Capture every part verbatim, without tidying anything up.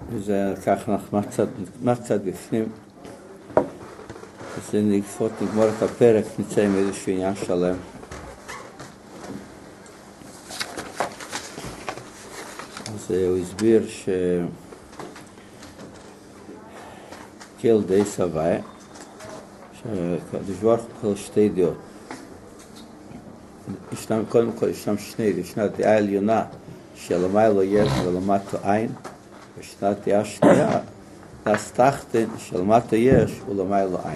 וזה ככה אנחנו מצד בפנים. אז לפחות נגמור את הפרק, נצא עם איזשהו עניין שלם. אז הוא הסביר ש... קהיל די סבי, שהקדוש ברוך הוא שתי דעות. ישנם, קודם כל ישנם שני, ישנה דעה עליונה שלמעלה יש ולמטה אין, וישנה דעה שנייה, דעה תחתונה שלמטה יש ולמעלה אין.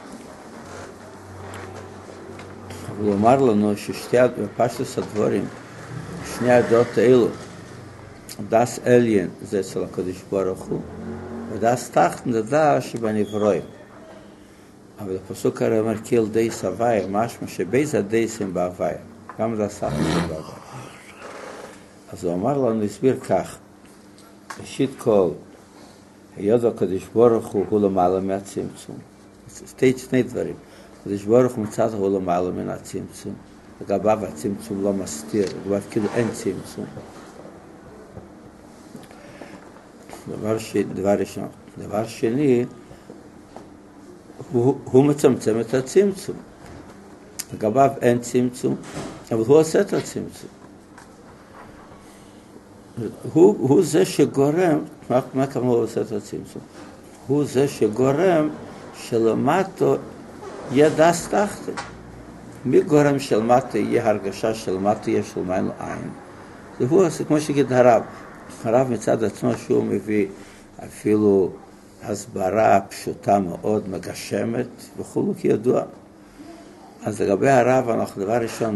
אבל הוא אמר לנו ששתי בפשטות הדברים, שני הדעות האלו, דעת עליון זה אצל הקדוש ברוך הוא, ודעת תחתונה זה דעה שבנברואים. אבל הפסוק הרי אומר קהיל די סבי, משמע שבייס הדייסים בהוויה, גם זה הסחת בהוויה. אז הוא אמר לנו, הסביר כך, ראשית כל, היות הקדוש ברוך הוא הוא למעלה מהצמצום. שתי, שני דברים. הקדוש ברוך הוא מצד הוא למעלה מן הצמצום. לגביו הצמצום לא מסתיר, לגביו כאילו אין צמצום. דבר, ש... דבר ראשון. דבר שני, הוא, הוא מצמצם את הצמצום. לגביו אין צמצום, אבל הוא עושה את הצמצום. הוא, הוא זה שגורם, מה, מה כמה הוא עושה את הצמצום? הוא זה שגורם שלמטו יהיה דס תחתון. מי גורם שלמטו יהיה הרגשה שלמטו יהיה של מים לעין? זה הוא עושה, כמו שגיד הרב. הרב מצד עצמו שהוא מביא אפילו הסברה פשוטה מאוד, מגשמת וכולו כידוע. אז לגבי הרב, אנחנו דבר ראשון,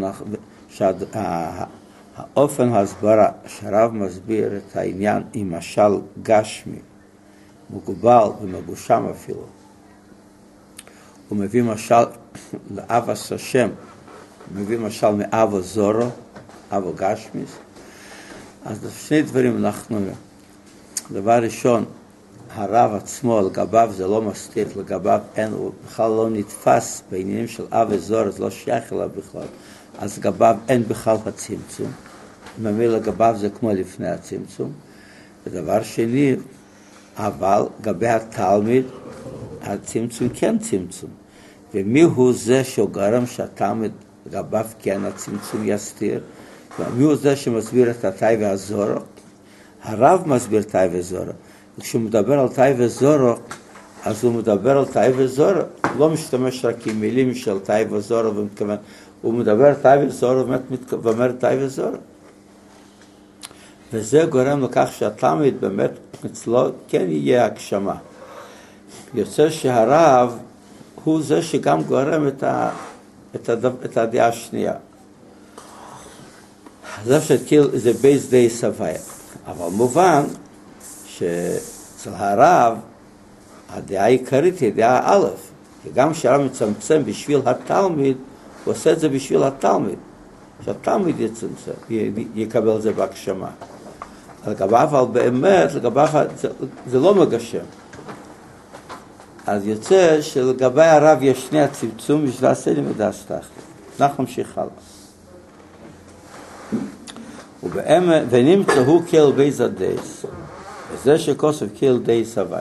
שהאופן ההסברה שהרב מסביר את העניין עם משל גשמי, מוגבל ומגושם אפילו. הוא מביא משל לאב השם, הוא מביא משל מאב הזורו, אב הגשמיס. אז שני דברים אנחנו, דבר ראשון, הרב עצמו, לגביו זה לא מסתיר, לגביו אין, הוא בכלל לא נתפס בעניינים של אב וזור, זה לא שייך אליו בכלל. אז לגביו אין בכלל הצמצום. ממילא לגביו זה כמו לפני הצמצום. ודבר שני, אבל לגבי התלמיד, הצמצום כן צמצום. ומי הוא זה שגרם שהתלמיד לגביו כן הצמצום יסתיר? ומי הוא זה שמסביר את התאי והזור? הרב מסביר תאי וזור. וכשהוא מדבר על תאי וזורו, אז הוא מדבר על תאי וזורו, הוא לא משתמש רק עם מילים של תאי וזורו, ומתכוון, הוא מדבר על תאי וזורו, ואומר תאי וזורו. וזה גורם לכך שהתלמיד באמת אצלו כן יהיה הגשמה. יוצא שהרב הוא זה שגם גורם את, ה, את, הדב, את הדעה השנייה. זה שכאילו זה בייס די סביה. אבל מובן, שאצל הרב הדעה העיקרית היא דעה א', וגם כשהרב מצמצם בשביל התלמיד, הוא עושה את זה בשביל התלמיד, שהתלמיד יצמצם, יקבל את זה בהגשמה. לגביו, אבל באמת, לגביו זה, זה לא מגשם. אז יוצא שלגבי הרב יש שני הצמצום בשביל הסדר ודעת תחתונה. אנחנו נמשיך הלאה. ובאמת, ונמצא הוא קהיל בייס הדייס. וזה שכוסף קהיל די סבי.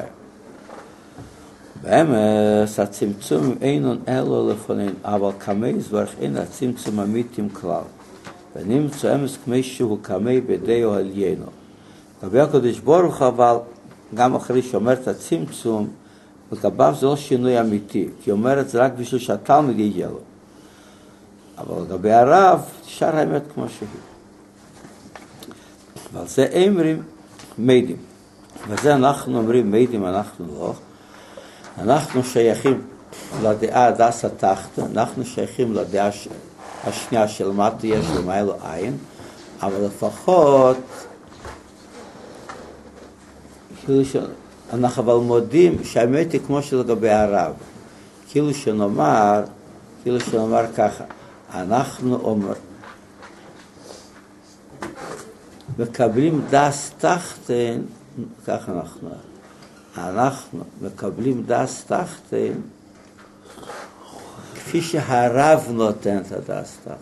באמת, הצמצום אינון אלו לפונן, אבל כמי זברך אין הצמצום אמיתים כלל. ונמצא אמס כמי שהוא כמי בדיו עליינו. לגבי הקדוש ברוך אבל, גם אחרי שאומר את הצמצום, לגביו זה לא שינוי אמיתי, כי הוא אומר את זה רק בשביל שהתלמיד יהיה לו. אבל לגבי הרב, תשאר האמת כמו שהיא. ועל זה אמרים מידים. וזה אנחנו אומרים מידים, אנחנו לא. אנחנו שייכים לדעה דס התחתון, אנחנו שייכים לדעה השנייה של מטה יש למיילו עין, אבל לפחות כאילו שאנחנו אבל מודים שהאמת היא כמו שלגבי הרב. כאילו שנאמר, כאילו שנאמר ככה, אנחנו אומר, מקבלים דס תחתון, ככה אנחנו, אנחנו מקבלים דס תחתון, כפי שהרב נותן את הדס תחתון.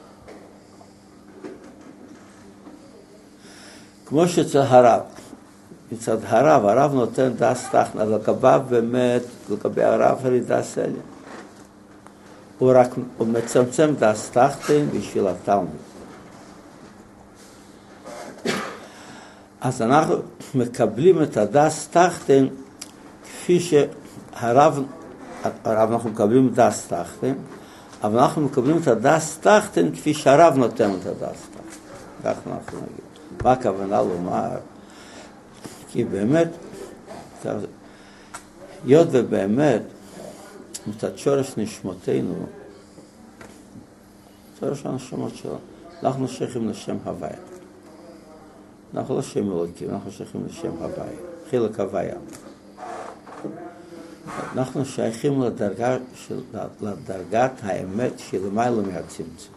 כמו שאצל הרב, מצד הרב, הרב נותן דס תחתן, אז לגביו באמת, לגבי הרב הרי דס עליין. הוא רק, הוא מצמצם דס תחתן בשביל התלמיד. אז אנחנו מקבלים את הדס תחתן כפי שהרב, הרב אנחנו מקבלים דס תחתן, אבל אנחנו מקבלים את הדס תחתן כפי שהרב נותן את הדס תחתן. כך אנחנו נגיד. מה הכוונה לומר? כי באמת, היות ובאמת, מצד שורש נשמותינו, שורש הנשמות שלנו, אנחנו שייכים לשם הוויה. אנחנו לא שם אלוקים, אנחנו שייכים לשם הוויה, חילק הוויה. אנחנו שייכים לדרגה של, לדרגת האמת שלמעלה מהצמצום.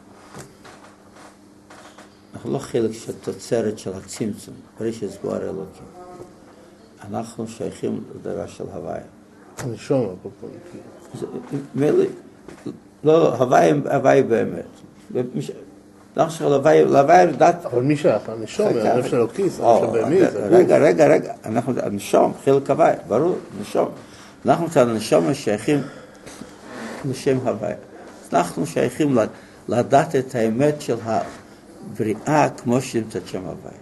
אנחנו לא חלק של תוצרת של הצמצום, בראשית זבואר אלוקים. אנחנו שייכים לדרגה של הוויה. הנשמה פה פה. מילא, לא, הוויה באמת. אנחנו שייכים להוויה דת... אבל מי שייך? הנשמה, הנפש אלוקיס, הנפש בהמי, זה הגוף. רגע, רגע, רגע, אנחנו, הנשום, חלק הוויה, ברור, נשום. אנחנו מצד הנשום שייכים לשם הוויה. אנחנו שייכים לדעת את האמת של הבריאה כמו שנמצאת שם הוויה.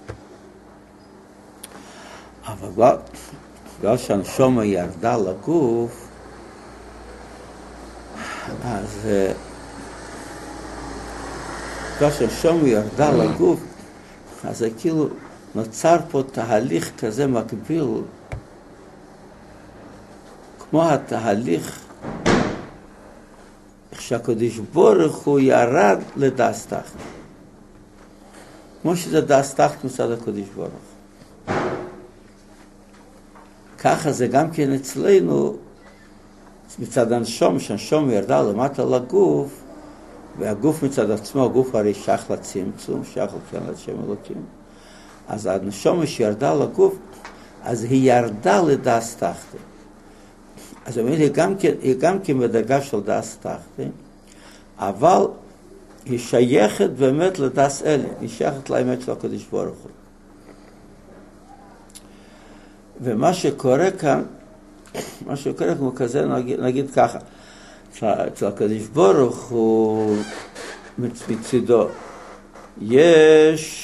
אבל בגלל שהנשום ירדה לגוף, אז בגלל שהנשום ירדה לגוף, אז זה כאילו נוצר פה תהליך כזה מקביל, כמו התהליך איך שהקדוש ברוך הוא ירד לדס תחתן. כמו שזה דס תחתן מצד הקדוש ברוך הוא. ככה זה גם כן אצלנו, מצד הנשום, שהנשום ירדה למטה לגוף, והגוף מצד עצמו, הגוף הרי שייך לצמצום, שייך לכן לשם אלוקים. אז הנשום שירדה לגוף, אז היא ירדה לדס תחתן. אז היא גם כן, היא גם כן בדרגה של דס תחתן, אבל היא שייכת באמת לדס עליין, היא שייכת לאמת של הקדוש ברוך הוא. ומה שקורה כאן, מה שקורה כאן הוא כזה, נגיד, נגיד ככה, אצל הקדוש ברוך הוא מצידו, יש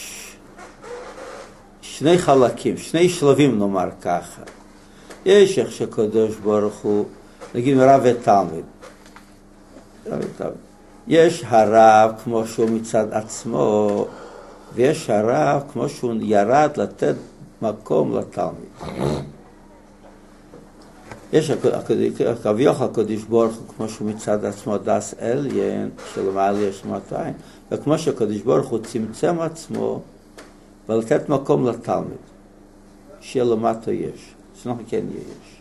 שני חלקים, שני שלבים נאמר ככה. יש איך שקדוש ברוך הוא, נגיד רב ותלמיד. רב ותלמיד. יש הרב כמו שהוא מצד עצמו, ויש הרב כמו שהוא ירד לתת מקום לתלמיד. יש כביכול הקדוש ברוך הוא כמו שהוא מצד עצמו דס עליין, שלמעלה יש מאתיים, וכמו שהקדוש ברוך הוא צמצם עצמו, ולתת מקום לתלמיד, שלמטה יש. שאנחנו כן יש.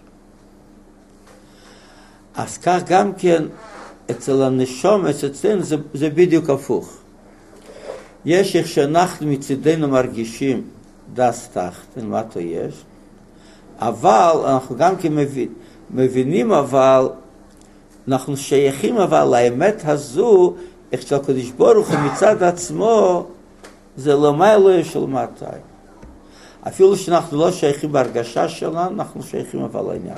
אז כך גם כן אצל הנשום, אצלנו זה, זה בדיוק הפוך. יש איך שאנחנו מצדנו מרגישים דס תחתן, מה то יש, אבל אנחנו גם כן מבין, מבינים אבל, אנחנו שייכים אבל לאמת הזו, איך שהקדוש ברוך הוא מצד עצמו, זה למעלה של מאתיים. אפילו שאנחנו לא שייכים בהרגשה שלנו, אנחנו שייכים אבל לעניין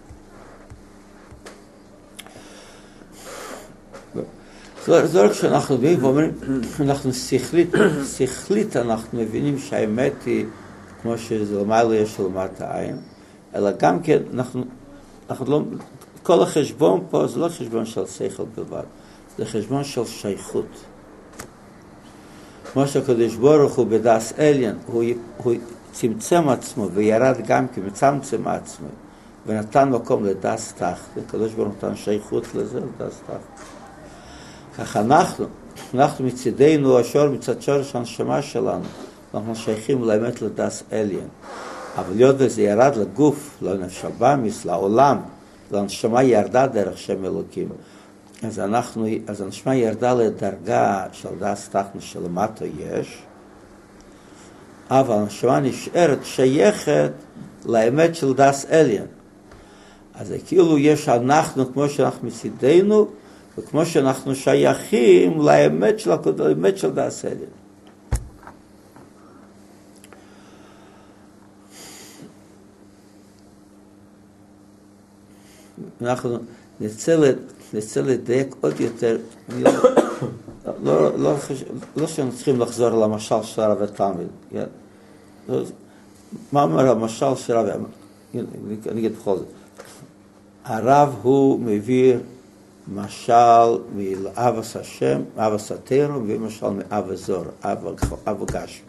הזה. זה רק שאנחנו באים ואומרים, אנחנו שכלית, שכלית אנחנו מבינים שהאמת היא כמו שזה למעלה יש של מאתיים, אלא גם כן אנחנו, אנחנו לא, כל החשבון פה זה לא חשבון של שכל בלבד, זה חשבון של שייכות. כמו שהקדוש ברוך הוא בדס עליין, הוא, הוא צמצם עצמו וירד גם כי מצמצם עצמו ונתן מקום לדס תחתן, הקדוש ברוך הוא נתן שייכות לזה, לדס תחתן. כך אנחנו, אנחנו מצדנו השור, מצד שורש הנשמה שלנו, אנחנו שייכים לאמת לדס עליין. אבל להיות וזה ירד לגוף, לנשבמיס, לעולם, לנשמה ירדה דרך שם אלוקים. אז אנחנו, אז הנשמה ירדה לדרגה של דס תחתן שלמטה יש, אבל הנשמה נשארת שייכת לאמת של דס עליין. אז כאילו יש אנחנו כמו שאנחנו מצדנו, וכמו שאנחנו שייכים לאמת של, לאמת של דס עליין. אנחנו נצא, נצא לדייק עוד יותר, לא, לא, לא, לא שאנחנו צריכים לחזור למשל של הרב התלמיד, מה אומר המשל של הרב, אני אגיד בכל זאת, הרב הוא מביא משל מאבס השם, אבס התורה, ומשל מאב הזור, אב הגשמי.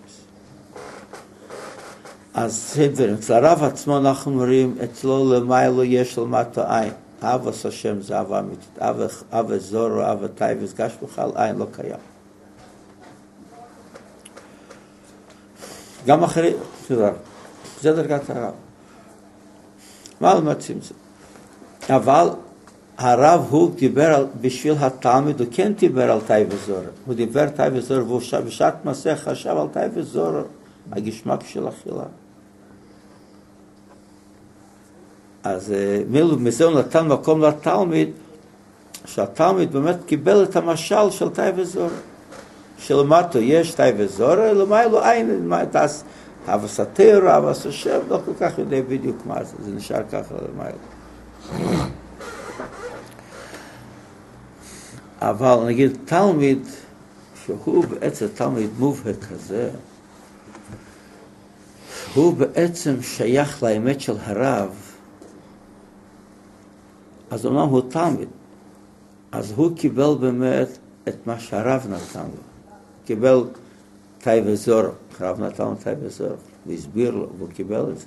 אז זה דברים, אצל הרב עצמו אנחנו אומרים, אצלו למיילו יש למטה עין, אבס השם זה אב אמיתית, אב הזור, אב הטייבס, גש בכלל עין לא קיים. גם אחרי, זה דרגת הרב. מה למדשים זה? אבל הרב הוא דיבר על, בשביל התלמיד, הוא כן דיבר על טייבס זור. הוא דיבר טייבס זור, והוא בשעת מסך חשב על טייבס זור, הגשמק של אכילה. אז מילו, מזה הוא נתן מקום לתלמיד, שהתלמיד באמת קיבל את המשל של טייבס זור. שלמטו יש טייבס זור, למיילו אין, תעש, אבס התורה, אבס השם, לא כל כך יודע בדיוק מה זה, זה נשאר ככה למיילו. אבל נגיד תלמיד, שהוא בעצם תלמיד מובהק כזה, הוא בעצם שייך לאמת של הרב, אז אומנם הוא תלמיד, אז הוא קיבל באמת את מה שהרב נתן לו. קיבל טייבס זור, הרב נתן לו טייבס זור, והסביר לו, והוא קיבל את זה.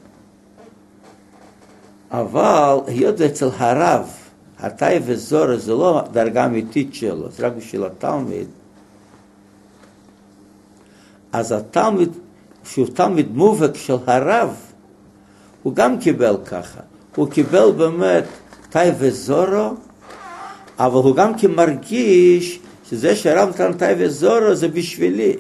אבל היות אצל הרב, הטייבס זור זה לא דרגה אמיתית שלו, זה רק בשביל התלמיד, אז התלמיד, שהוא תלמיד מובהק של הרב, הוא גם קיבל ככה. הוא קיבל באמת טייבס זורו, אבל הוא גם כמרגיש שזה שהרב נתן טייבס זורו זה בשבילי.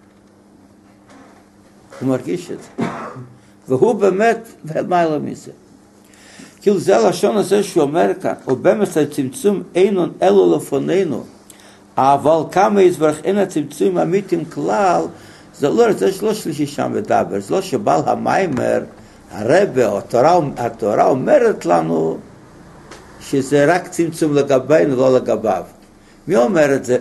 הוא מרגיש את זה. והוא באמת, מה מזה? כאילו זה הלשון הזה שהוא אומר כאן, ובאמת הצמצום אינון אלו לפנינו, אבל כמה יזברך אין הצמצום אמיתים כלל, זה לא, זה לא שלישי שם מדבר, זה לא שבעל המיימר, הרבה, התורה, התורה אומרת לנו שזה רק צמצום לגבינו, לא לגביו. מי אומר את זה?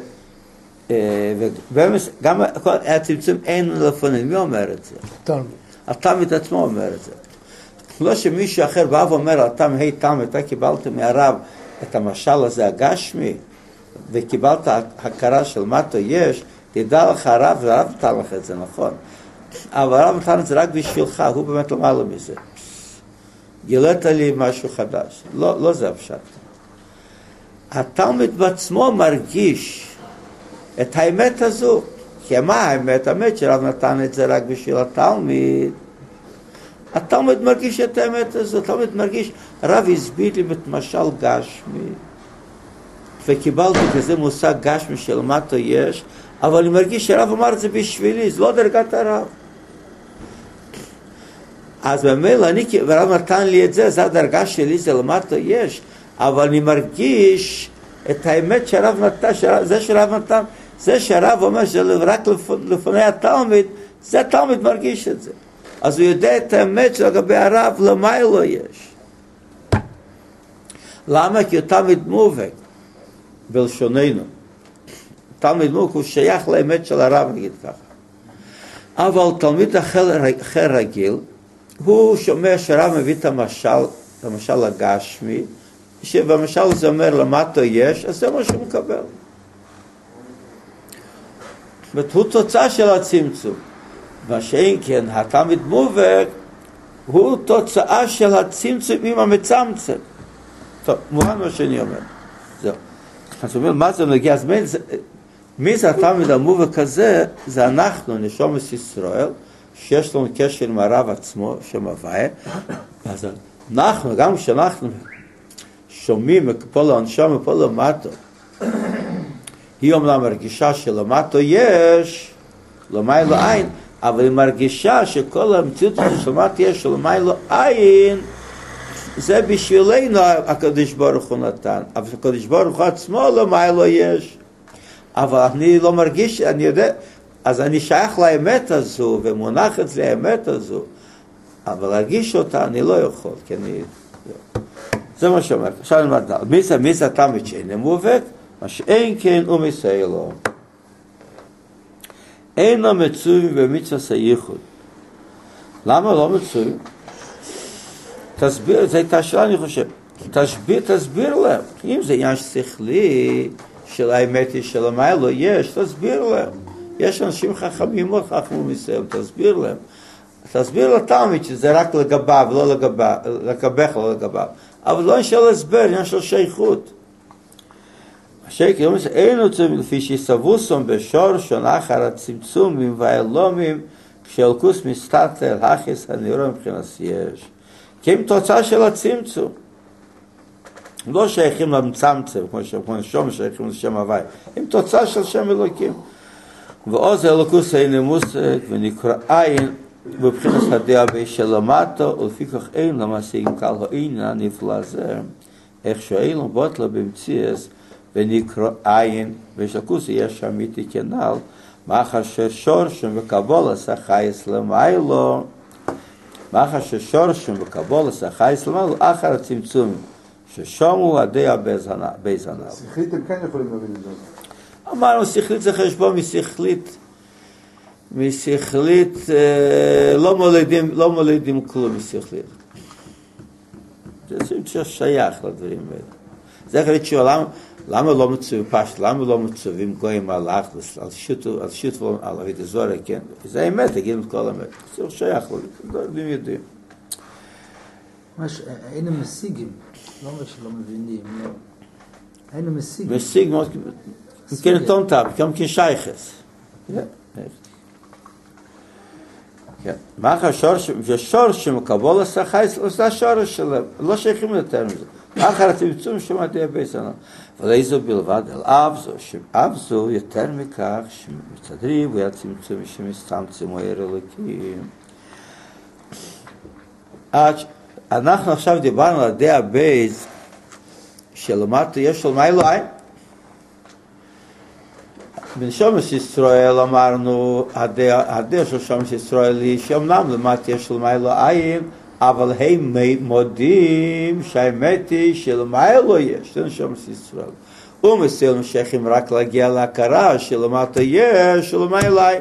גם הצמצום אין לפנינו, מי אומר את זה? תלמיד. התלמיד עצמו אומר את זה. לא שמישהו אחר בא ואומר, אתה היי תלמיד, אתה קיבלת מהרב את המשל הזה הגשמי, וקיבלת הכרה של מטו יש, תדע לך הרב, והרב נתן לך את זה, נכון. אבל הרב נתן את זה רק בשבילך, הוא באמת למעלה מזה. גילת לי משהו חדש. לא, לא זה הפשט. התלמיד בעצמו מרגיש את האמת הזו. כי מה האמת? האמת שהרב נתן את זה רק בשביל התלמיד. התלמיד מרגיש את האמת הזו. התלמיד מרגיש, הרב הסביר לי את משל גשמי. וקיבלתי כזה מושג גשמי של מטו יש, אבל אני מרגיש שהרב אמר את זה בשבילי, זה לא דרגת הרב. אז במילא אני, והרב נתן לי את זה, זה הדרגה שלי, זה למטה יש, אבל אני מרגיש את האמת שהרב נתן, שהרב, זה שהרב נתן, זה שהרב אומר שזה רק לפני התלמיד, זה התלמיד מרגיש את זה. אז הוא יודע את האמת שלגבי הרב, למה לא יש. למה? כי הוא תלמיד מובהק, בלשוננו. תלמיד מובהק הוא שייך לאמת של הרב, נגיד ככה. אבל תלמיד אחר, אחר רגיל, הוא שומע שהרב מביא את המשל, את המשל הגשמי, שבמשל זה אומר למטה יש, אז זה מה שהוא מקבל. זאת אומרת, הוא תוצאה של הצמצום. מה שאין כן, התלמיד מובהק, הוא תוצאה של הצמצום עם המצמצם. טוב, מובן מה שאני אומר. זהו. אז הוא אומר, מה זה נגיע? אז מי זה, מי זה התלמיד המובהק הזה? זה אנחנו, נשומת ישראל, שיש לנו קשר עם הרב עצמו, שם הוויה. אז אנחנו, גם כשאנחנו שומעים פה לאנשום ופה למטו, היא אומנם מרגישה שלמטו יש, למיילו אין, אבל היא מרגישה שכל המציאות הזה שלמטו יש, שלמיילו אין, זה בשבילנו הקדוש ברוך הוא נתן. אבל הקדוש ברוך הוא עצמו למיילו יש. אבל אני לא מרגיש, אני יודע, אז אני שייך לאמת הזו, ומונח את זה האמת הזו, אבל להרגיש אותה אני לא יכול, כי אני... זה מה שאומר. עכשיו נלמד ד'. מיסה מיסה תמיד שאינם מובק, מה שאין כן הוא מסייע לו. אינו מצוי במצוות הייחוד. למה לא מצוי? תסביר, זו הייתה שאלה אני חושב. תסביר, תסביר להם. אם זה עניין שכלי של האמת היא של המיילו, יש, תסביר להם. יש אנשים חכמים מאוד חכמים מסוים, תסביר להם. תסביר לתלמיד שזה רק לגביו, לא לגביו, לגביך, לא לגביו. אבל לא עניין של הסבר, עניין של שייכות. השקר אומר שאין רוצים לפי שיסבוסום בשורשון אחר הצמצומים והאלומים כשאלקוס מסתתר הכיס הנראה מבחינת יש. כי הם תוצאה של הצמצום. לא שייכים למצמצם, כמו שום שייכים לשם הוואי. הם תוצאה של שם אלוקים. ועוז אלוקוס אין מושג ונקרא עין בבחינת הדעה בשלמתו ולפי כך אין למשיגים כל העניין נפלא זה. איך שאין לבוט לו במציאס ונקרא עין ושלקוס יש אמיתי כנל מאחר ששורשם וקבולס החייס למיילו מאחר ששורשם וקבולס החייס למיילו אחר הצמצומים ששומו הדעה בזנב. שכלית הם כן יכולים להבין את זה. אמרנו שכלית זה חשבון משכלית משכלית לא מולדים לא מולדים כלום משכלית. זה שייך לדברים האלה. זה חלק שואלם למה לא מצווים פשט, למה לא מצווים גויים על אחלס, על שוטו, על שוטו, על אבית הזורק, כן? זה האמת, תגידו את כל האמת. זה שייך, לא יודעים. היינו משיגים, לא אומר שלא מבינים, לא. היינו משיגים. משיג, כן, תונטב, גם כן שייכס. כן. מה השורש, השורש שמקבול הסחייס, זה השורש שלהם, לא שייכים יותר מזה. אחר הצמצום שמעתי הבייסנו. אבל איזו בלבד, אל אב זו, שאב זו יותר מכך, שמצדריב, היה צמצום שמסתמצם או עיר אלוקים. אנחנו עכשיו דיברנו על די הבייס, שלמטה יש של מי אלוהים. בנשומש ישראל אמרנו, הדעה של שומש ישראל היא שאומנם למטה יש של מי אלוהים, אבל הם מודים שהאמת היא שלמה לא יש, זה נשום ישראל. ומסל משכים רק להגיע להכרה שלמטה יש, שלמה אליי.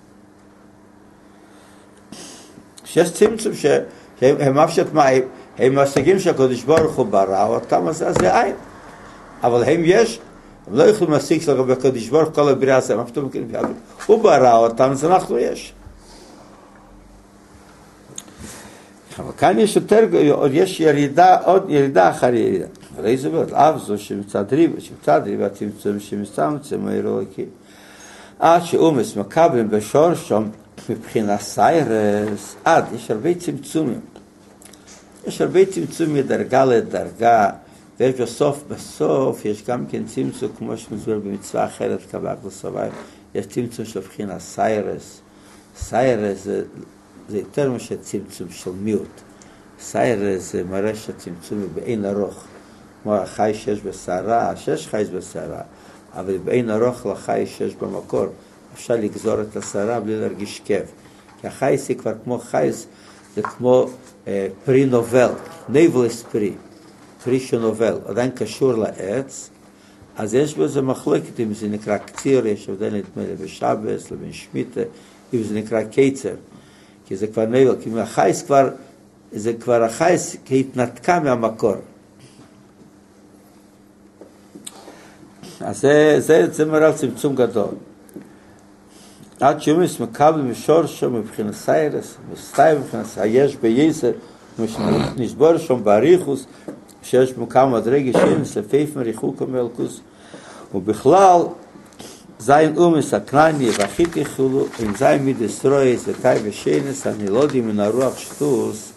שיש צמצום שהם מפשט מים, הם משיגים שהקדוש ברוך הוא ברא אותם, אז זה עין. אבל הם יש, הם לא יכולים להשיג שלגבי הקדוש ברוך כל הבריאה הזה, הוא ברא אותם, אז אנחנו יש. אבל כאן יש יותר, יש ירידה, עוד ירידה אחר ירידה. אבל איזה בית, אף זו שמצד ריבה, שמצד ריבה צמצום שמצמצם האלוקי. עד שאומס מקבלים בשור שם מבחינה סיירס, עד, יש הרבה צמצומים. יש הרבה צמצומים מדרגה לדרגה, ויש בסוף, בסוף, יש גם כן צמצום, כמו שמסביר במצווה אחרת, קבעת לסביים, יש צמצום של מבחינה סיירס. סיירס זה זה יותר משהו צמצום של מיעוט. סייר זה מראה שהצמצום הוא באין ארוך. כמו החי שיש בסערה, שש חייס בסערה, אבל באין ארוך לחי שיש במקור. אפשר לגזור את הסערה בלי להרגיש כיף. כי החייס היא כבר כמו חייס, זה כמו אה, פרי נובל, נבלס פרי, פרי שנובל, עדיין קשור לעץ, אז יש בזה מחלוקת אם זה נקרא קציר, יש הבדל נדמה לי בשבס, לבין שמיטה, אם זה נקרא קיצר. כי זה כבר נבל, כי החייס כבר, זה כבר החייס התנתקה מהמקור. אז זה, זה, זה מראה צמצום גדול. עד שיומס מקבל משור שם מבחינת סיירס, מסתיים מבחינת סייש בייסר, נשבור שם בעריכוס, שיש במקום מדרגי שיינס לפייף מריחוק המלכוס, ובכלל, זין אומס הקנני והחיתי חולו, אם זין מדסטרויס ותאי ושיינס, אני לא יודעים מן הרוח שטוס,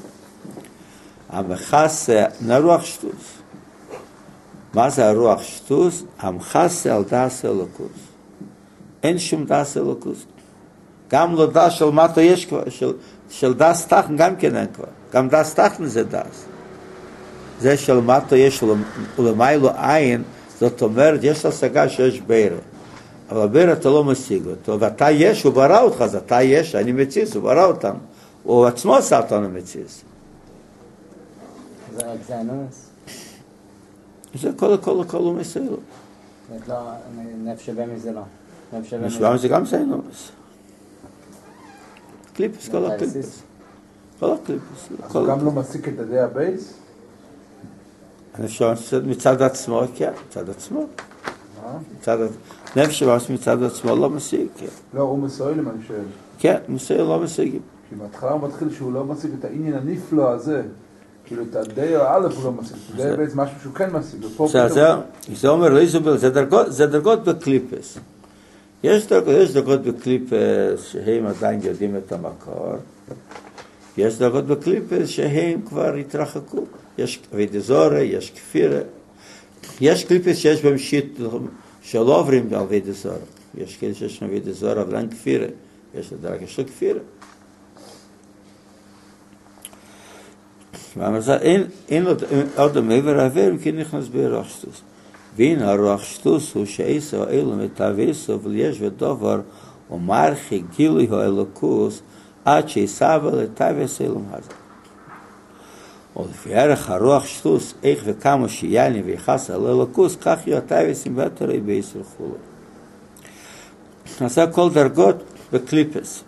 המחסה, נרוח שטוס. מה זה הרוח שטוס? המחסה על דס אלוקוס. אין שום דס אלוקוס. גם לא דס של מטו יש כבר, של, של דס תחן גם כן אין כבר. גם דס תחן זה דס. זה של מטו יש ולמיילו עין, זאת אומרת, יש השגה שיש בירה. אבל בירה אתה לא משיג אותו, ואתה יש, הוא ברא אותך, אז אתה יש, אני מציס, הוא ברא אותם. הוא עצמו עשה אותנו מציס. זה רק זה הנוס? זה כל הכל הכל הוא מסוים. זאת לא, נפש הבאמי זה לא. נפש הבאמי נפש הבאמי זה גם סיינומס. קליפס, כל הקליפס. כל הקליפס. אז הוא גם לא מסיק את ידי הבייס? נפש הבאמי מצד עצמו, כן, מצד עצמו. נפש הבאמי מצד עצמו לא מסיק, כן. לא, הוא מסוים, אני שואל. כן, מסוים לא מסיקים. כי בהתחלה הוא מתחיל שהוא לא מסיק את העניין הנפלא הזה. כאילו את הדי או א' הוא לא מסיק. זה בעצם משהו שהוא כן מסיק. זה אומר לא איזובל, זה דרגות בקליפס. יש דרגות בקליפס שהם עדיין יודעים את המקור. יש דרגות בקליפס שהם כבר התרחקו. יש ודזורה, יש כפירה. יש קליפס שיש בהם שיט שלא עוברים על ודזורה. יש כאלה שיש שם ודזורה, אבל אין כפירה. יש דרגה של כפירה. אין עוד מעבר העבר כי נכנס ברוח שטוס. והנה הרוח שטוס הוא שעשר האלו מתאבסו ויש ודובר ומרחי גילוי האלוקוס עד שיסבא לתאבס אלום הזה. ולפי ערך הרוח שטוס איך וכמה שיאלני ויחס על אלוקוס כך יהיו התאבסים בתרי בישראל חולו. נעשה כל דרגות בקליפס.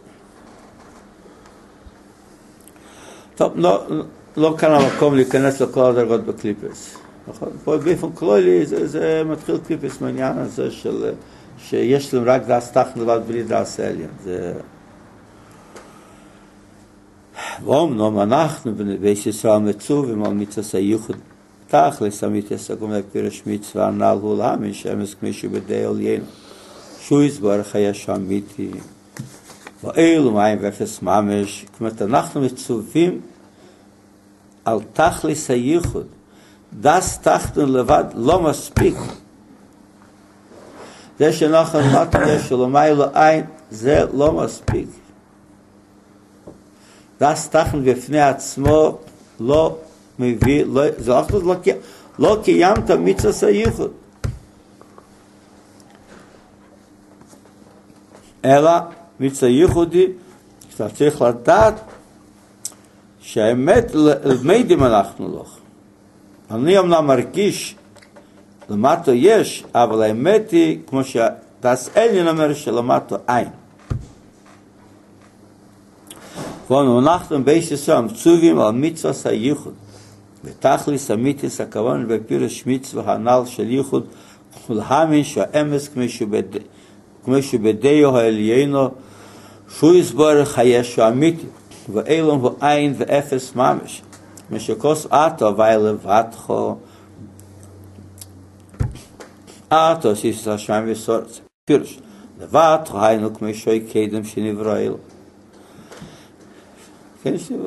טוב, לא... לא כאן המקום להיכנס לכל הדרגות בקליפס. נכון? פה באופן כללי זה, זה מתחיל קליפס מהעניין הזה של, שיש להם רק דס תחתון לבד בלי דס עליון. זה... ואומנם אנחנו בנביס ישראל מצווים על מצוות הייחוד תכלס אמיתיס הגום לפירוש מצווה הנ"ל הוא להאמין שאמס כמישהו בדי עליינו. שהוא יסברך היש האמיתי. ואילו מים ואפס ממש. זאת אומרת, אנחנו מצווים על תכלס הייחוד. דס תחתון לבד לא מספיק. זה שאנחנו למטה יש ולמיילו אין, זה לא מספיק. דס תחתון בפני עצמו לא מביא, לא, זה לא, לא, לא קיימת מצוות הייחוד. אלא מצוות הייחודי, שאתה צריך לדעת שהאמת למדים אנחנו לא. אני אמנם מרגיש למטו יש, אבל האמת היא, כמו שדס עליון אומר, שלמטו אין. ואנחנו בייס ישראל מצווים על מצוות הייחוד, ותכלס אמיתיס הכוונה בפירוש מצווה הנ"ל של ייחוד, ולהאמין שהאמס כמו שבדיו העליינו, שהוא יסברך היש האמיתי, ואילום הוא אין ואפס ממש. משקוס אתו ואילבתך, אתו שיש השם וסורץ. פירוש, לבתך היינו כמו שוי קדם שנברא אילו. כן שתיבות.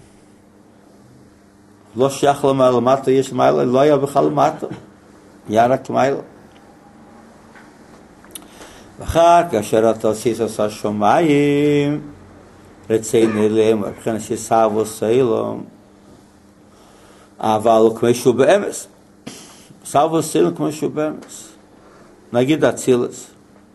לא שייך למטה, יש למעלה, לא היה בכלל למטה. היה רק למעלה. ואחר כאשר אתה עשית עשה שומעים, רציני להם, וכן שסבו סיילום, אבל כמו שהוא באמס. סבו סיילום כמו שהוא באמס. נגיד אצילס.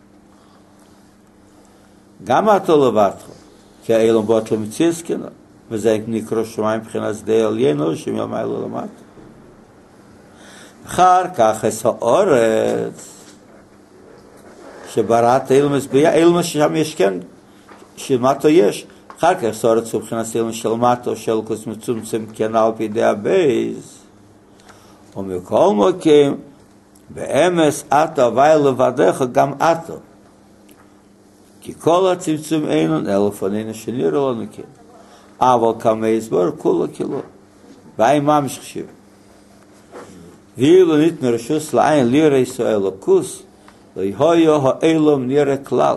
גם אתה לבטח, כי האילום בוט למציאס כנה, וזה נקרא שמיים מבחינת שדה עליינו, שמלמי לא למטה. אחר כך יש האורץ, שבראת אילומס ביה, אילומס ששם יש כן, שמטו יש. אחר כך סורץ הוא מבחינת אילומס של מטו, של כוס מצומצם כן על פי הבייס. ומכל מוקים, באמס אתו ואי לבדך גם אתו. כי כל הצמצום אינון, אלא פנינו שנראו לנו כן. אבל כמה יסבור, כולו כלו. ואי ממש חשיב. ואילו ניתן רשוס לעין לירה ישראל הכוס, לא יהיו האילום נראה כלל.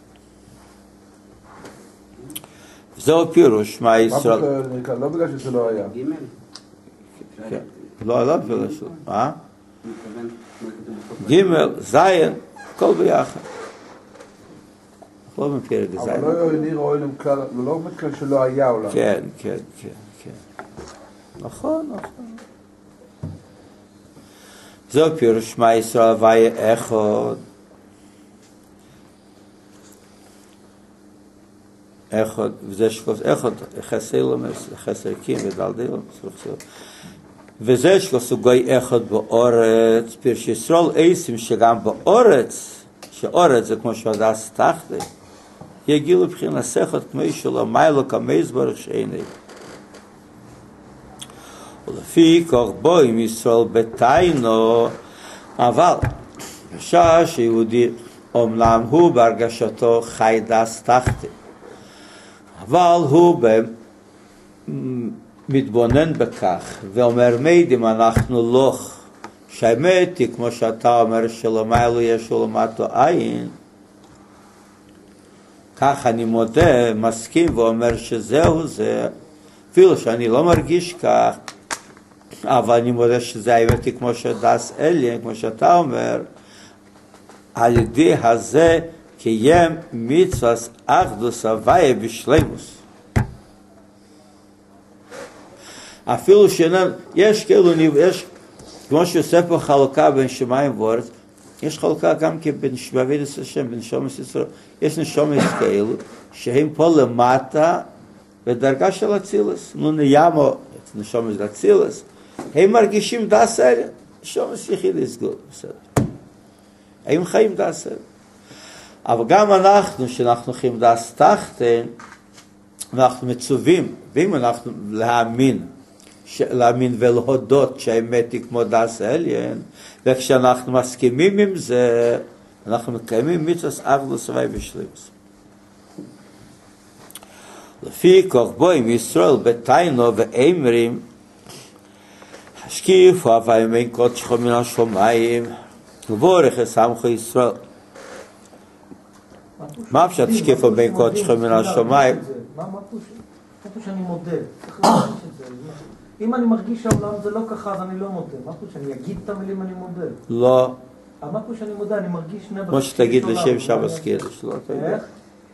וזהו פירוש מה ישראל... לא בגלל שזה לא היה. ג' לא, לא בגלל שזה. מה? ג' זין, הכל ביחד. לא מפיר את זין. אבל לא נראה אילום כלל, לא מכלל שלא היה אולי. כן, כן, כן, כן. נכון, נכון. זהו פירוש מה ישראל ויה אחד. אחד, וזה שכוס אחד, חסר אילומס, חסר קים ודלדי אילומס. וזה שלו סוגי אחד באורץ, פירוש ישראל עשים שגם באורץ, שאורץ זה כמו שהדס תחתי, יגיעו לבחינת שכל כמו שלו, מיילו כמזברך שאיני. ולפי כך בו עם ישראל בתיינו, אבל בשעה שיהודי אומנם הוא בהרגשתו חי דס תחתי, אבל הוא מתבונן בכך ואומר מידים אנחנו לוך, שהאמת היא כמו שאתה אומר שלמיילו יש ולמטו עין, כך אני מודה, מסכים ואומר שזהו זה, אפילו שאני לא מרגיש כך, אבל אני מודה שזה האמת היא כמו שדס אליין, כמו שאתה אומר, על ידי הזה קיים מצווה אחדוס הוויה בשלימוס. אפילו שאינם, יש כאילו, יש, כמו שעושה פה חלוקה בין שמיים וארץ, יש חלוקה גם כבין שבאבידס השם, בין שומס ישראל. יש נשומס כאלו, שהם פה למטה, בדרגה של אצילס. נו ניימו את נשומס אצילס, הם מרגישים דס אליין. נשומס יחיד יסגור, בסדר. הם חיים דס אליין. אבל גם אנחנו, שאנחנו חיים דס תחתן, אנחנו מצווים, ואם אנחנו להאמין, להאמין ולהודות שהאמת היא כמו דס אליין, וכשאנחנו מסכימים עם זה, אנחנו מקיימים מצוות אחדוס הוויה בשלימוס. לפי כך בו עם ישראל בתיינו ואמרים, השקיפו הוויה מן קודשכו מן השמיים, ובורך ישמחו ישראל. מה אפשר תשקיפו בין קודשכו מן השמיים? מה פה שאני מודה? אם אני מרגיש שהעולם זה לא ככה, אז אני לא מודה. מה פה שאני אגיד את המילים אני מודה? לא. מה פה שאני מודה? אני מרגיש נבח. כמו שתגיד לשם שבס קידוש, לא אתה יודע. איך?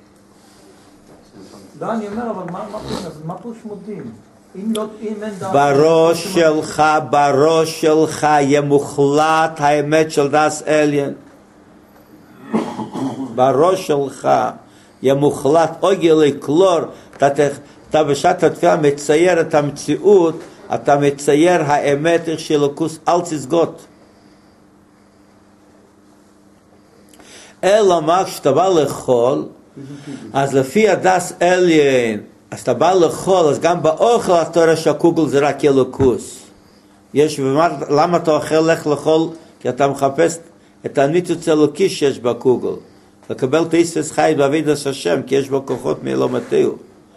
לא, אני אומר, אבל מה פה שמודים? אם לא, אם אין דעת... בראש שלך, בראש שלך יהיה מוחלט האמת של דס אליין. בראש שלך יהיה מוחלט אוגלי קלור, אתה בשעת התפילה מצייר את המציאות, אתה מצייר האמת של אלוקוס, אל תסגות. אלא מה, כשאתה בא לאכול, אז לפי הדס אליין, אז אתה בא לאכול, אז גם באוכל אתה רואה שהקוגל זה רק אלוקוס. יש, למה אתה אוכל לך לאכול? כי אתה מחפש את הניצוץ אלוקי שיש בקוגל. לקבל את היספס חי בעבודת השם, כי יש בו כוחות מאלומתהו.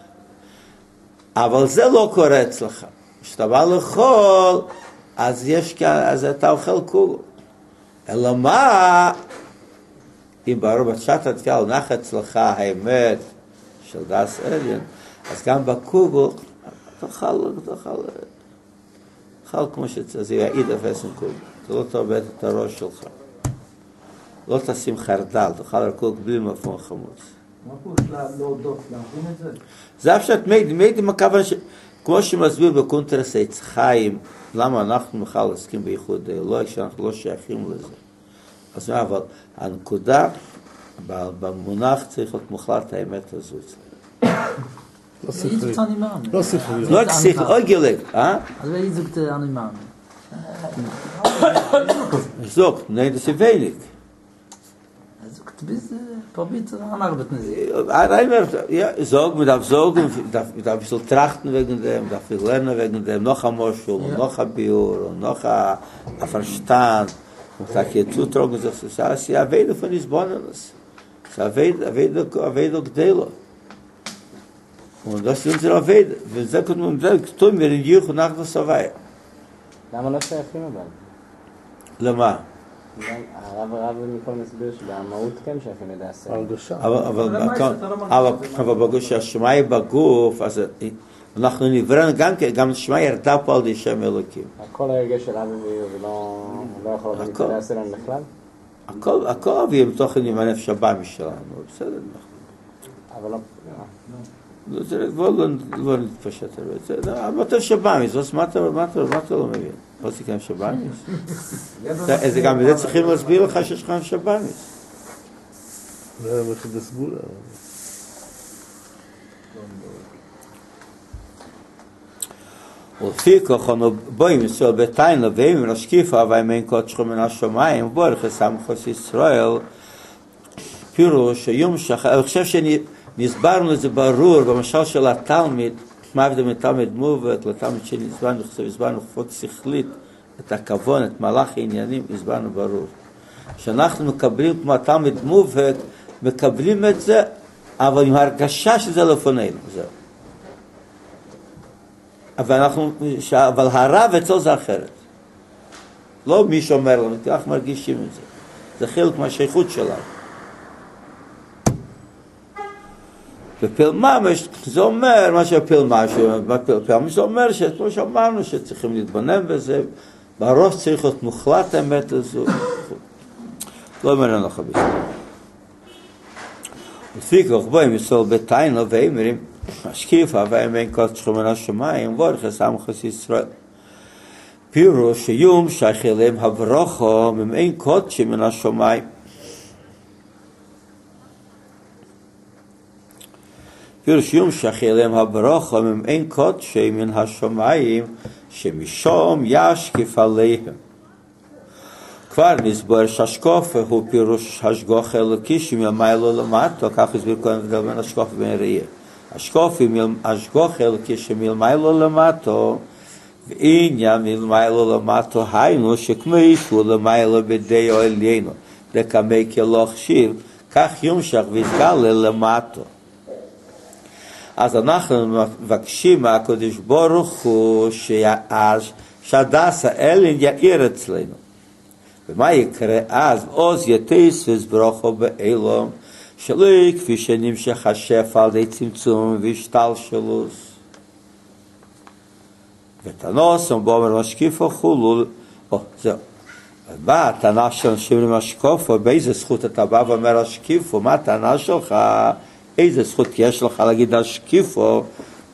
אבל זה לא קורה אצלך. כשאתה בא לאכול, אז יש, אז אתה אוכל קוגל. אלא מה? אם ברור בשעת התפילה נח אצלך האמת של דס אליין, אז גם בקוגל, תאכל, תאכל, תאכל כמו שצריך, זה יעיד אפס עם קוגל. אתה לא תאבד את הראש שלך. לא תשים חרדל, תאכל רקוק בלי מפון חמוץ. מה פה יש להודות, להבין את זה? זה אפשרת מיידים, מיידים הכוון ש... כמו שמסביר בקונטרס עץ חיים, למה אנחנו בכלל עוסקים בייחוד אלוהי, שאנחנו לא שייכים לזה. אז מה, אבל הנקודה, במונח צריך להיות מוחלט האמת הזו אצלנו. לא ספרי. לא ספרי. לא ספרי, לא גילג, אה? אז wie sagt der Animan? זוג, נהי זה wenig. Er sagt, bis, probiert zu arbeiten. Ja, Sorgen, man darf sorgen, man darf, man darf ein bisschen trachten wegen dem, man darf viel lernen wegen dem, noch ein Moschel, und noch ein Biur, und noch ein, ein Verstand, und da hier zutragen, das ist alles, ja, Weide von Isbonenes. Das ist Weide, Weide, Weide Gdelo. Und das ist unsere Weide. Wenn sie können, und dann tun wir in Juch und nach der Savai. למה לא שייכים אבל? למה? הרב הרב מכל מסביר שבמהות כן שייכים לדעשה. הרגשה. אבל בגוף שהשמיים בגוף, אז אנחנו נברן גם כן, גם שמיים ירדה פה על די שם אלוקים. הכל הרגש של אבי ולא יכול להיות לדעשה לנו בכלל? הכל אבי הם תוכן עם הנפש הבא משלנו, בסדר. אבל לא... לא נתפשט על זה. אבל אתה שבאמיס, מה אתה לא מבין? לא סיכם שבאמיס? זה גם בזה צריכים להסביר לך שיש לך שבאמיס. זה היה בכלל סגולה. ולפי כך אנו בואים ישראל בתיין לווים ולשקיפה ואימן קודשכם מן השמיים ובורך סמכוס ישראל פירוש שיום שחר, אני חושב שנסברנו את זה ברור במשל של התלמיד, מה הבדל מתלמיד מובהק לתלמיד שנסברנו, הסברנו חפות שכלית את הכוון, את מהלך העניינים, הסברנו ברור. שאנחנו מקבלים כמו התלמיד מובהק, מקבלים את זה, אבל עם הרגשה שזה לפנינו, זהו. אבל, אנחנו, אבל הרב אצלו זה אחרת. לא מי שאומר לנו, כי אנחנו מרגישים את זה. זה חלק מהשייכות שלנו. בפלמה, זה אומר מה שהפלמה, בפלמה זה אומר שכמו שאמרנו שצריכים להתבונן בזה, בראש צריך להיות מוחלט האמת הזו. לא אומר לנו חביב. לפי כך בואים ישראל בתיין ואמרים, השקיפה ואימן קודשכם מן השמיים ובורך סמכוס ישראל. פירוש שיום שייך אליהם הברכה ממעין קודשי מן השמיים. פירוש יום שייך אליהם הברכה ממעין קודשי מן השמיים שמשום ישקיף עליהם. כבר נסבור שהשקופה הוא פירוש השגוח אלוקי שמלמיילו למטה, כך הסביר כאן הבדל בין השקופה ובין ראייה. השקופה השגוח אלוקי שמלמיילו למטה, ועניין מלמיילו למטה היינו שכמישהו למיילו בדיו עליינו, דקמי כלוך שיר, כך יומשך ויתגלה למטה. אז אנחנו מבקשים מהקדוש ברוך הוא שהדס האלין יאיר אצלנו. ומה יקרה אז? עוז יטיס וסברוכו באילום, שלא כפי שנמשך השפע על ידי צמצום והשתלשלות. ותנוסם באומר משקיפו חולול, או, זהו. מה הטענה של אנשים למשקופו? באיזה זכות אתה בא ואומר השקיפו? מה הטענה שלך? איזה זכות יש לך להגיד השקיפו?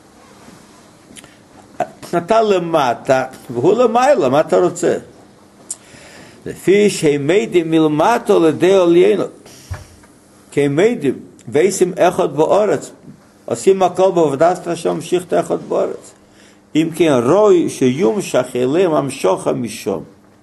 אתה למטה, והוא למעלה, מה אתה רוצה? לפי שהמידים מלמטו לידי עליינו, כי מידים, ועשים אחד באורץ, עושים הכל בעבודת השם, שכת אחד באורץ. אם כן, רוי שיומשך אליהם המשוך משום.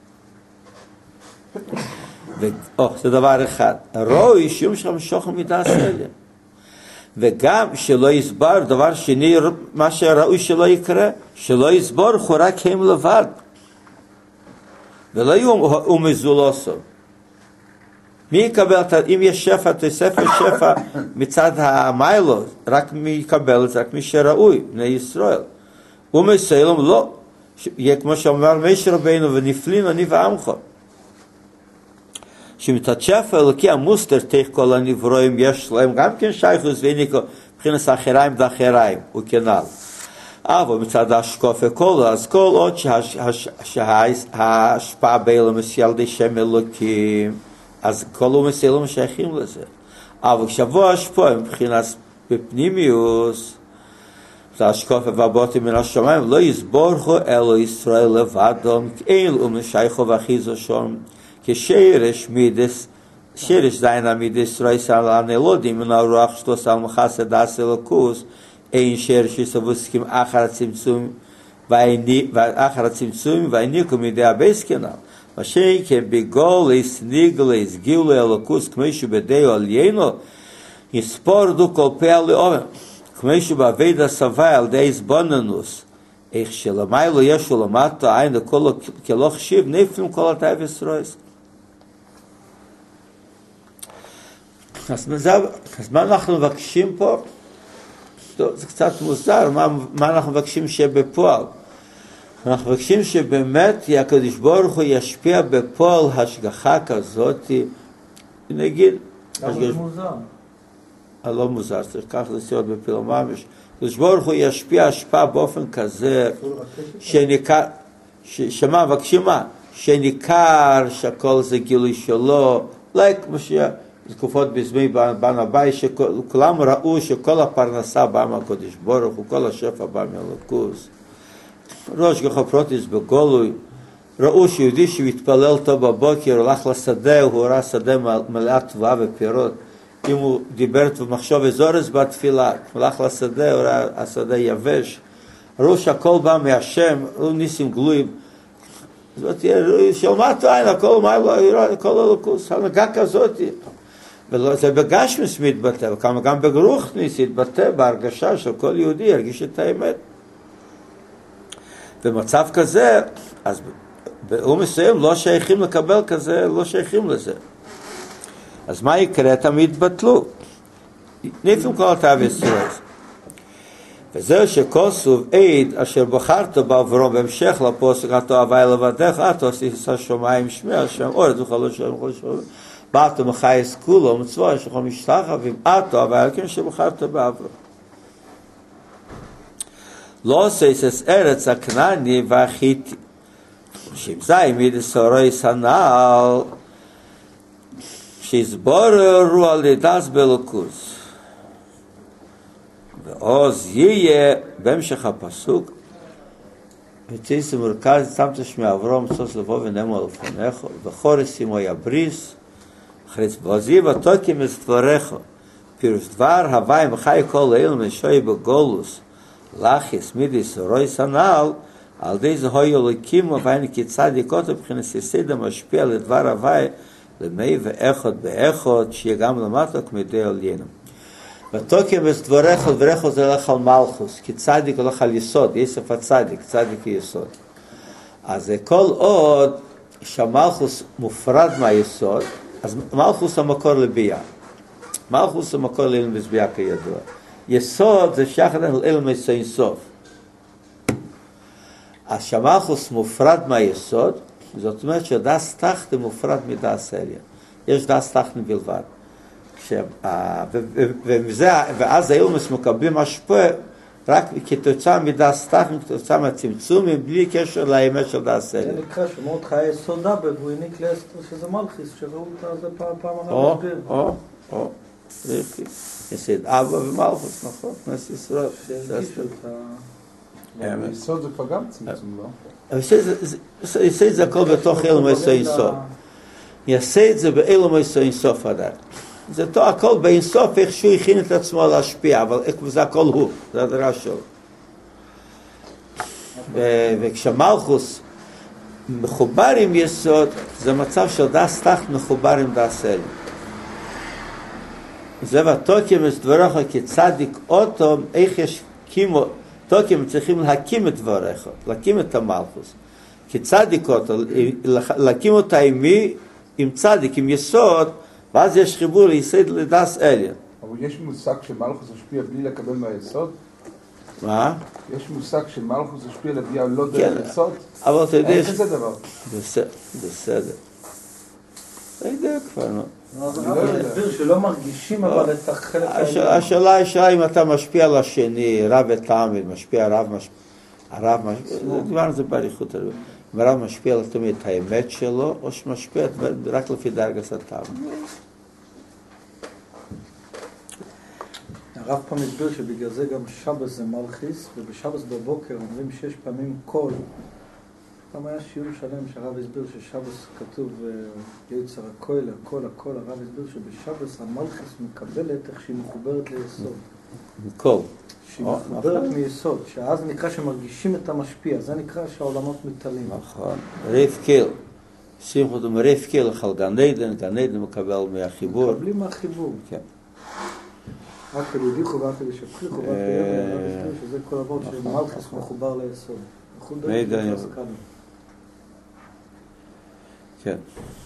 או, זה דבר אחד. רוי שיומשך המשוך מדעת אליהם. וגם שלא יסבר, דבר שני, מה שראוי שלא יקרה, שלא יסבור, הוא רק הם לבד. ולא יהיו ומזולוסו. מי יקבל, אם יש שפע, תוספת שפע מצד המיילו, רק מי יקבל את זה, רק מי שראוי, בני ישראל. ומסוילם לא. יהיה כמו שאומר משה רבינו, ונפלין אני ועמך. שמצד שפע אלוקי המוסתר תך כל הנברואים יש להם גם כן שייכוס ואיניקו, מבחינת האחריים ואחריים, הוא כנל. אבל מצד השקופה כל, אז כל עוד שההשפעה באילום מסייל די שם אלוקים, אז כל ומסיילים שייכים לזה. אבל כשבוא השפוע מבחינת בפנימיוס, זה השקופה והבוטים מן השמיים, לא יסבורכו אלו ישראל לבדום, אין ומשייכו ואחיזו שם, כשרש מידס, שרש זין המידס רייסל הנלודים, מן הרוח שתוס על מחסד דס אלוקוס, אין שרש יסבוסקים אחר הצמצום, ואחר הצמצום, והניקו מידי הבייסקנל. מה שכן בגולס, ניגלס, גילוי אלוקוס, כמישהו בדיו עליינו, יספורדו כל פה לאומן. כמישהו בעבד הסבי על די הסבוננוס, איך שלמיילו ישו למטה, עין כלוך שיב, נפלים כל התאי וסרויס. אז מה אנחנו מבקשים פה? זה קצת מוזר, מה, מה אנחנו מבקשים שיהיה בפועל? אנחנו מבקשים שבאמת הקדוש ברוך הוא ישפיע בפועל השגחה כזאת, נגיד... למה זה מוזר? לא מוזר, צריך כך לסיעות בפיל ממש. הקדוש ברוך הוא ישפיע השפעה באופן כזה, שניכר, שמה, מבקשים מה? שניכר שהכל זה גילוי שלו, לא כמו תקופות בזמי בן הבית, שכולם ראו שכל הפרנסה בא מהקדוש ברוך הוא, כל השפע בא מאלוקוס. ראש גחו פרוטיס בגולוי, ראו שיהודי שהתפלל טוב בבוקר, הולך לשדה, הוא ראה שדה מלאה תבואה ופירות. אם הוא דיבר ומחשוב אזורס בתפילה, הולך לשדה, הוא ראה השדה יבש, ראו שהכל בא מהשם, ראו ניסים גלויים. זאת אומרת, שלמת עין, הכל מעלה, הכל אלוקוס, הנהגה כזאת. וזה בגשמס מתבטא, וכמה גם בגרוכניס התבטא בהרגשה של כל יהודי, ירגיש את האמת. במצב כזה, אז הוא מסיים, לא שייכים לקבל כזה, לא שייכים לזה. אז מה יקרה? תמיד יתבטלו. נפלו כל תאווה ישראל. וזהו שכוסוב עד אשר בחרת בעברו בהמשך לפוסק עתו הווי לבדך עתו עשה שמיים שמי השם אורת וכל השם וכל השם בעתו מחייס כולו מצווה שכל משתחווים עתו הווי אלוקים שבחרת בעברו. לא עושה ארץ הכנעני והחיתי שימזי מידס הרויס הנעל שיסבוררו על ידס בלוקוס. ועוז יהיה בהמשך הפסוק ותיס מרכז שמת שמי אברהם סוס לבוא ונמו על לפניך וחורס עמו יבריס חריץ ועוזיב התוקים את דבריך פירוש דבר הווי מחי כל ליל משוי בגולוס לחס מידיס רויס הנעל על די זה הוי אלוקים הווי כיצד יקות מבחינת יסד המשפיע לדבר הווי למי ואחד באחד שיהיה גם למטה כמדי עליינו. ותוקים את דבריך ודבריך זה הולך על מלכוס, כי צדיק הולך על יסוד, יסף הצדיק, צדיק יסוד. אז כל עוד שהמלכוס מופרד מהיסוד, אז מלכוס המקור לבייה. מלכוס המקור לאילם וזבייה כידוע. יסוד זה שייך לאילם מסין סוף. אז שהמלכוס מופרד מהיסוד, זאת אומרת שדס תחתן מופרד מדס עליון. יש דס תחתן בלבד. ואז האילומס מקבלים השפעה רק כתוצאה מדס תחתן, כתוצאה מהצמצומים, בלי קשר לאמת של דס עליון. זה נקרא שמות חיי סודה והוא העניק לאסתר שזה מלכיס, שראו אותה זה פעם פעם הרב הסביר. או, או, או, יסד אבא ומלכוס, נכון, נס ישראל. היסוד זה כבר גם צמצום, לא? יסד זה הכל בתוך אילומס האינסוף. יסד זה באילומס האינסוף עדיין. זה תו הכל באינסוף איך שהוא הכין את עצמו להשפיע, אבל זה הכל הוא, זה הדרה שלו. וכשמלכוס מחובר עם יסוד, זה מצב של דס תחת מחובר עם דס עליון. זה ותוקים את דבריך כצדיק אותו, איך יש קימו, תוקים צריכים להקים את דבריך, להקים את המלכוס. כצדיק אותו, להקים אותה עם מי? עם צדיק, עם יסוד, ואז יש חיבור ליסוד לדס עליון. אבל יש מושג שמלכוס השפיע בלי לקבל מהיסוד? מה? יש מושג שמלכוס השפיע לביאה לא דרך יסוד? אבל אתה יודע... אין כזה דבר. בסדר, בסדר. אתה יודע כבר, נו. אבל הסביר שלא מרגישים אבל את החלק העליון. השאלה היא שאלה אם אתה משפיע על השני, רב ותלמיד, משפיע הרב משפיע, הרב משפיע, דבר זה באריכות הרבה. אם הרב משפיע לתמיד את האמת שלו, או שמשפיע רק לפי דרגת התלמיד. הרב פעם הסביר שבגלל זה גם שבס זה מלכיס, ובשבס בבוקר אומרים שש פעמים קול. פעם היה שיעור שלם שהרב הסביר ששבס כתוב יצר הכל, הכל, הכל. הרב הסביר שבשבס המלכיס מקבלת איך שהיא מחוברת ליסוד. קול. שהיא מחוברת מיסוד, שאז נקרא שמרגישים את המשפיע, זה נקרא שהעולמות מתעלים. נכון. ריף קיל. שמחו אותו מריף קיל על גן עדן, גן עדן מקבל מהחיבור. מקבלים מהחיבור. כן. רק כלידיחו ואף כלישפחיחו ואף כלידיחו, שזה כל אבות שמלכיס מחובר ליסוד. מידע אני... כן.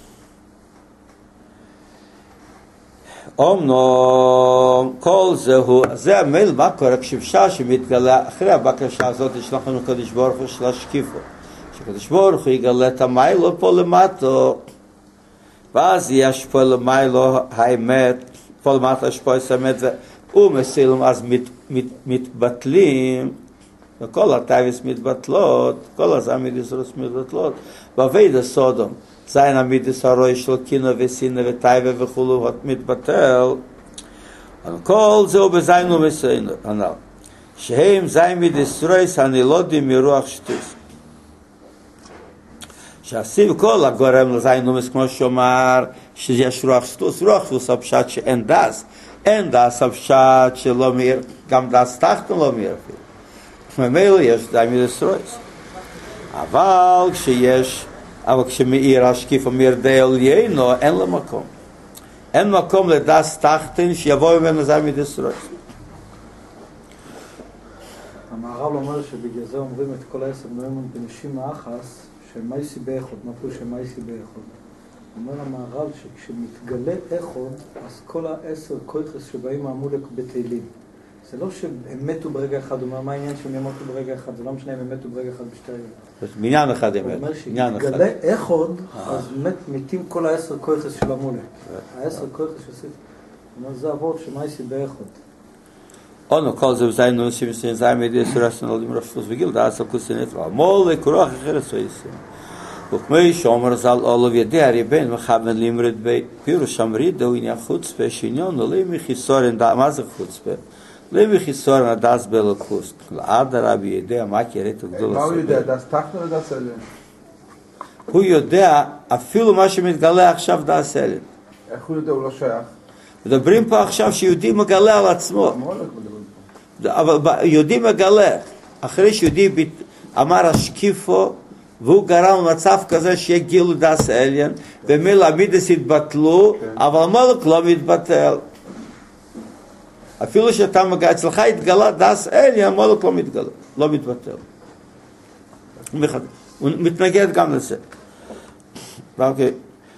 אומנום, כל זהו, זה המיל, מה קורה כשבשעה שמתגלה, אחרי הבקשה הזאת יש לכם קדוש ברוך הוא של השקיפו, שקדוש ברוך הוא יגלה את המיילו פה למטו, ואז יש פה למיילו האמת, פה למטו יש פה את האמת, ומסילום אז מת, מת, מתבטלים, וכל הטייבס מתבטלות, כל הזמידיס רוס מתבטלות, ועבד הסודום, זין המידיס הרוי של קינה וסינה וטייבה וכולו מתבטל, כל זהו בזין ומסיינו, הנ"ל, שהם זין מידיס רויס הנילודים מרוח שטוס. שהסיב כל הגורם לזין ומס, כמו שאומר, שיש רוח שטוס, רוח שטוס הפשט שאין דס, אין דס הפשט שלא מאיר, גם דס תחתן לא מאיר אפילו. ממילא יש די מדסרויס. אבל כשיש, אבל כשמאיר השקיף ומאיר די עליינו, אין לו מקום. אין מקום לדס תחתן שיבוא ממנו די מדסרויס. המהר"ל אומר שבגלל זה אומרים את כל העשר נאמון בנשים האחס, שמייסי באחוד, מה פירוש שמייסי באחוד? אומר המהר"ל שכשמתגלה אחד, אז כל העשר כויכס שבאים מעמולק בתהילים. זה לא שהם מתו ברגע אחד, הוא אומר מה העניין שהם ימותו ברגע אחד, זה לא משנה אם הם מתו ברגע אחד בשתי רגע. בעניין אחד הם מתו. הוא אומר שמתגלה אחד, אז מתים כל העשר כויכס של המולק. העשר כויכס שעשית. הוא אומר זה עבוד שמייסי באחוד. ono kol ze zayn no sim sin zayn mit des rational im rafus vigil da so kusenet va mol kurach kher so is ok mei shomer zal all we der ben we haben limret bei pur shamrid do in khut special no le mi khisor in da maz khut spe le mi khisor na das belo kust adar abi de ma keret gdol מה הוא יודע? דס תחתון או דס עליון? hu יודע אפילו מה שמתגלה עכשיו דס עליון. איך הוא יודע? הוא לא שייך. מדברים פה עכשיו שיהודי מגלה על עצמו. אבל יהודי מגלה, אחרי שיהודי אמר השקיפו, והוא גרם למצב כזה שיהיה גילו דס עליון, ומיל המידס התבטלו, אבל המלך לא מתבטל. אפילו שאתה מגלה, אצלך התגלה דס עליון, המלך לא מתגלה, לא מתבטל. הוא מתנגד גם לזה. ואוקיי.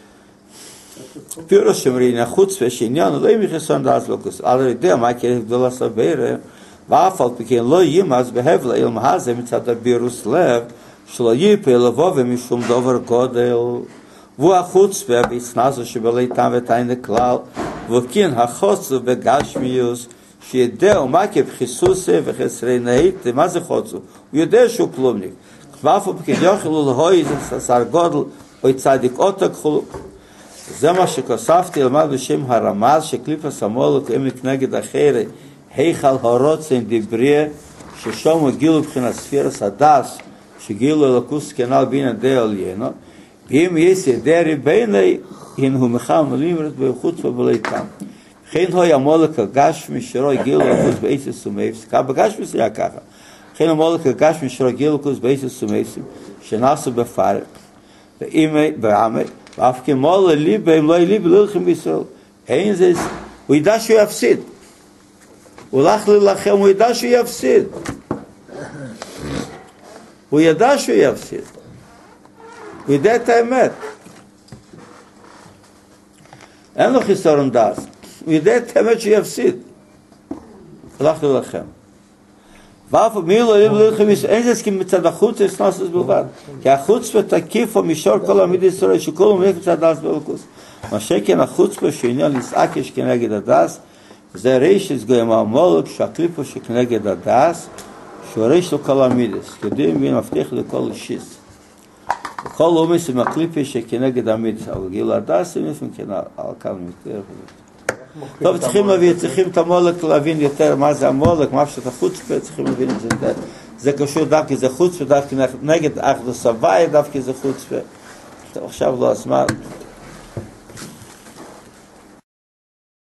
פירוש שמרין החוץ ושעניין לא ימחסון דאז לוקוס על ידי מה כרך גדולה סבירה ואף על פי כן לא ימאז בהבלה אל מהזה מצד הבירוס לב שלא ייפה לבוא ומשום דובר גודל והוא החוץ והביצנזו שבליתם ותאין הכלל וכן החוצו בגשמיוס שידעו מה כבחיסוסי וחסרי נהית מה זה חוצו הוא יודע שהוא פלומניק ואף על פי כן יוכלו להוי סר גודל או צדיק אותק חולוק זה מה שכוספתי למד בשם הרמז שקליפס המולק הם כנגד אחרי היכל הרוצן דיבריה ששום גילו בחינת ספירס הדס שגילו אלוקוס כנל בין הדי עליינו ואם יש ידרי ביני הן הוא מחם לימרת בחוץ ובליתם וכן הוא המולק הגשמי שרו גילו אלוקוס באיסס סומייפס כך בגשמי זה היה ככה וכן המולק הגשמי שרו גילו אלוקוס באיסס סומייפס שנעשו בפרק ואימי בעמי ואף כמו לליבה, אם לא יליבה, לא ילכים בישראל. אין זה, הוא ידע שהוא יפסיד. הוא הולך ללחם, הוא ידע שהוא יפסיד. הוא ידע שהוא יפסיד. הוא יודע את האמת. אין לו חיסרון דעת. הוא יודע את האמת שהוא יפסיד. הוא הולך ללחם. ואף מי לא יליבה, לא ילכים בישראל. אין זה מצד החוץ, יש נוסס בלבד. כי החוץ ותקיף ומישור כל עמיד ישראל, שכל עומד מצד דס בלוקוס. מה שכן החוץ פה שעניין לסעקש כנגד הדס, זה ריש לסגויים המולק שהקליפו שכנגד הדס, שהוא ריש לו כל עמידס. יודעים מי מבטיח לכל אישיס. כל עומס עם הקליפו שכנגד עמידס. אבל גיל הדס, הם נפעים כן על כאן מתאר. טוב, צריכים להבין, צריכים את המולק להבין יותר מה זה המולק, מה שאתה חוץ פה, צריכים להבין את זה. זה קשור דווקא זה חוץ פה, דווקא נגד אחדוס הוואי, דווקא זה חוץ פה. עכשיו לא הזמן.